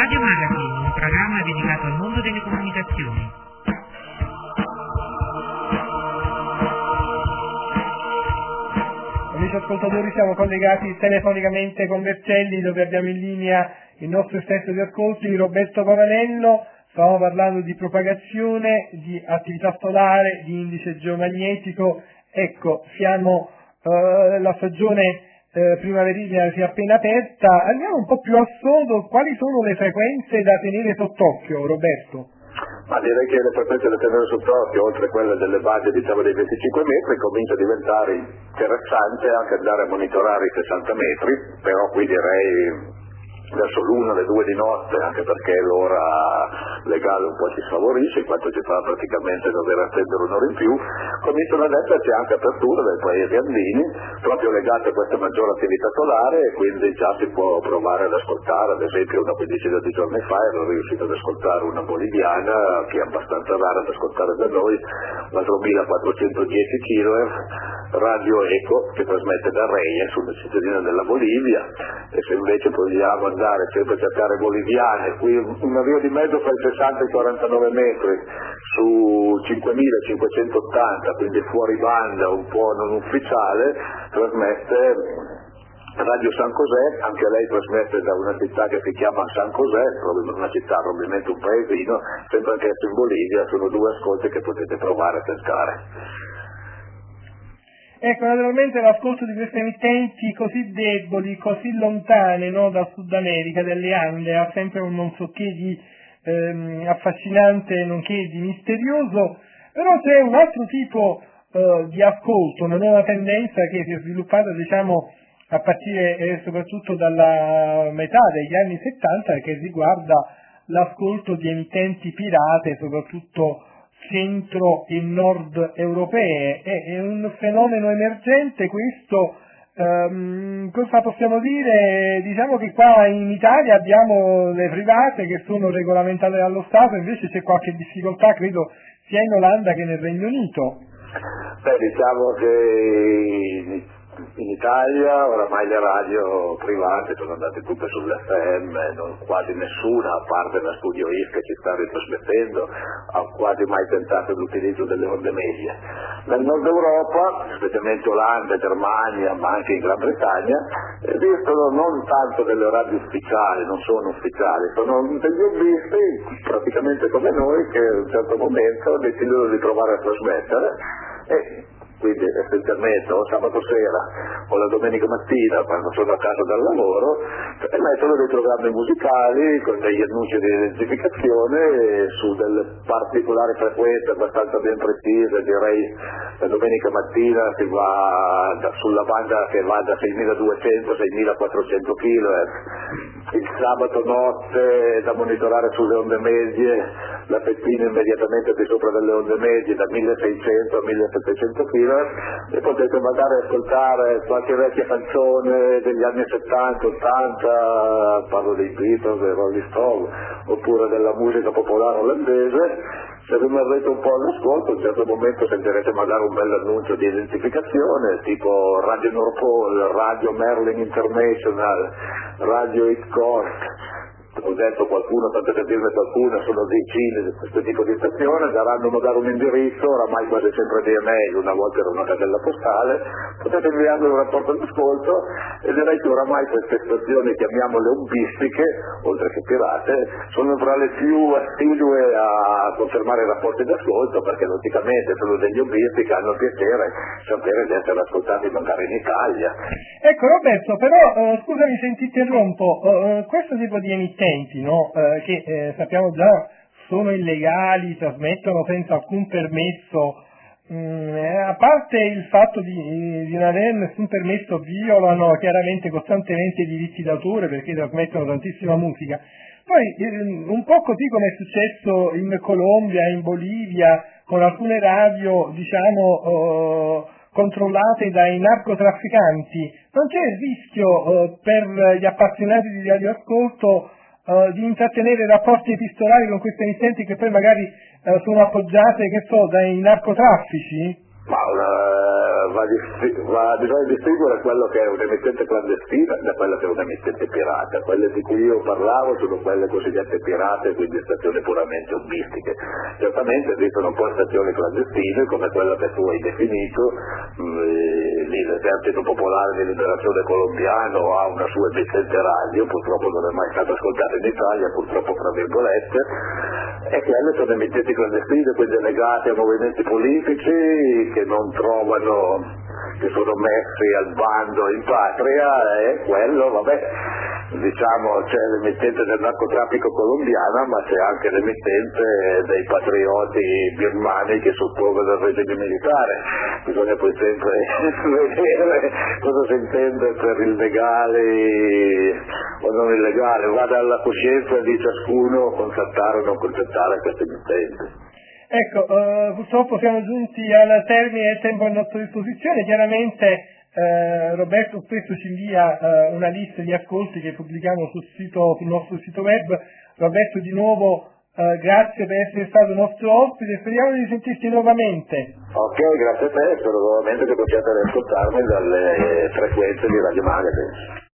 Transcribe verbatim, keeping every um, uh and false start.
Radio Magazine, un programma dedicato al mondo delle comunicazioni. Amici ascoltatori, siamo collegati telefonicamente con Vercelli, dove abbiamo in linea il nostro esperto di ascolti, Roberto Pavanello. Stavamo parlando di propagazione, di attività solare, di indice geomagnetico. Ecco, siamo eh, la stagione eh, primaverile si è appena aperta. Andiamo un po' più a sodo. Quali sono le frequenze da tenere sott'occhio, Roberto? Ma direi che le frequenze da tenere sott'occhio, oltre a quelle delle basi diciamo dei venticinque metri, comincia a diventare interessante anche andare a monitorare i sessanta metri, però qui direi verso l'una, le due di notte, anche perché l'ora legale un po' ci sfavorisce, in quanto ci fa praticamente dover attendere un'ora in più, cominciano ad esserci anche aperture dai paesi andini, proprio legate a questa maggiore attività solare, e quindi già si può provare ad ascoltare. Ad esempio una quindicina di giorni fa ero riuscito ad ascoltare una boliviana, che è abbastanza rara da ascoltare da noi, quattromilaquattrocentodieci chilohertz, Radio Eco, che trasmette da Reyes, una cittadina della Bolivia. E se invece vogliamo andare sempre a cercare boliviane, qui una via di mezzo fra i sessanta e i quarantanove metri su cinquemilacinquecentottanta, quindi fuori banda, un po' non ufficiale, trasmette Radio San José, anche lei trasmette da una città che si chiama San José, una città probabilmente un paesino, sempre anche in Bolivia. Sono due ascolti che potete provare a cercare. Ecco, naturalmente l'ascolto di queste emittenti così deboli, così lontane, no, dal Sud America, delle Ande, ha sempre un non so che di ehm, affascinante, nonché di misterioso. Però c'è un altro tipo eh, di ascolto, una nuova tendenza che si è sviluppata, diciamo, a partire eh, soprattutto dalla metà degli anni settanta, che riguarda l'ascolto di emittenti pirate, soprattutto centro e nord europee. È un fenomeno emergente questo. Um, cosa possiamo dire? Diciamo che qua in Italia abbiamo le private che sono regolamentate dallo Stato, invece c'è qualche difficoltà, credo sia in Olanda che nel Regno Unito. Beh, diciamo che in Italia oramai le radio private sono andate tutte sull'F M, non quasi nessuna, a parte la Studio Is che ci sta ritrasmettendo, ha quasi mai tentato l'utilizzo delle onde medie. Nel nord Europa, specialmente Olanda, Germania, ma anche in Gran Bretagna, esistono non tanto delle radio ufficiali, non sono ufficiali, sono degli hobbisti, praticamente come noi, che a un certo momento decidono di provare a trasmettere, e quindi essenzialmente o sabato sera o la domenica mattina, quando sono a casa dal lavoro, mettono dei programmi musicali con degli annunci di identificazione su delle particolari frequenze abbastanza ben precise. Direi la domenica mattina si va da, sulla banda che va da seimiladuecento a seimilaquattrocento chilohertz, il sabato notte è da monitorare sulle onde medie, la fettina immediatamente di sopra delle onde medie da milleseicento a millesettecento chilohertz, e potete magari ascoltare qualche vecchia canzone degli anni settanta ottanta, parlo dei Beatles, dei Rolling Stones, oppure della musica popolare olandese. Se rimarrete un po' all'ascolto, a un certo momento sentirete magari un bel annuncio di identificazione, tipo Radio Norpol, Radio Merlin International, Radio East Coast. Ho detto qualcuno, tanto per dirne qualcuno, sono decine di questo tipo di stazioni, daranno magari un indirizzo, oramai quasi sempre via mail, una volta era una casella postale, potete inviarmi un rapporto d'ascolto, e direi che oramai queste stazioni, chiamiamole hobbistiche, oltre che pirate, sono tra le più assidue a confermare i rapporti d'ascolto, perché logicamente sono degli hobbisti che hanno il piacere sapere di essere ascoltati magari in Italia. Ecco Roberto, però eh, scusami se ti interrompo, eh, questo tipo di emittenti, no, eh, che eh, sappiamo già sono illegali, trasmettono senza alcun permesso, mh, eh, a parte il fatto di, di non avere nessun permesso, violano chiaramente costantemente i diritti d'autore perché trasmettono tantissima musica. Poi eh, un po' così come è successo in Colombia, in Bolivia, con alcune radio, diciamo, eh, controllate dai narcotrafficanti, non c'è il rischio eh, per gli appassionati di radioascolto eh, di intrattenere rapporti epistolari con queste emittenti che poi magari eh, sono appoggiate, che so, dai narcotraffici? Ma uh, va disti- va, bisogna distinguere quello che è un'emittente clandestina da quello che è un'emittente pirata. Quelle di cui io parlavo sono quelle cosiddette pirate, quindi stazioni puramente hobbistiche. Certamente esistono poi stazioni clandestine come quella che tu hai definito, mh, lì l'esercito popolare di liberazione colombiano ha una sua emittente radio, purtroppo non è mai stata ascoltata in Italia, purtroppo fra virgolette, e quelle sono emittenti clandestine, quindi legate a movimenti politici che non trovano, che sono messi al bando in patria, e quello, vabbè, diciamo c'è l'emittente del narcotraffico colombiana, ma c'è anche l'emittente dei patrioti birmani che suppongono il regime militare. Bisogna poi sempre vedere cosa si intende per illegale o non illegale, va dalla coscienza di ciascuno contattare o non contattare questo emittente. Ecco, eh, purtroppo siamo giunti al termine del tempo a nostra disposizione. Chiaramente eh, Roberto spesso ci invia eh, una lista di ascolti che pubblichiamo sul, sito, sul nostro sito web. Roberto, di nuovo eh, grazie per essere stato nostro ospite e speriamo di sentirti nuovamente. Ok, grazie a te, spero nuovamente che possiate ascoltarmi dalle frequenze di Radio Magazine.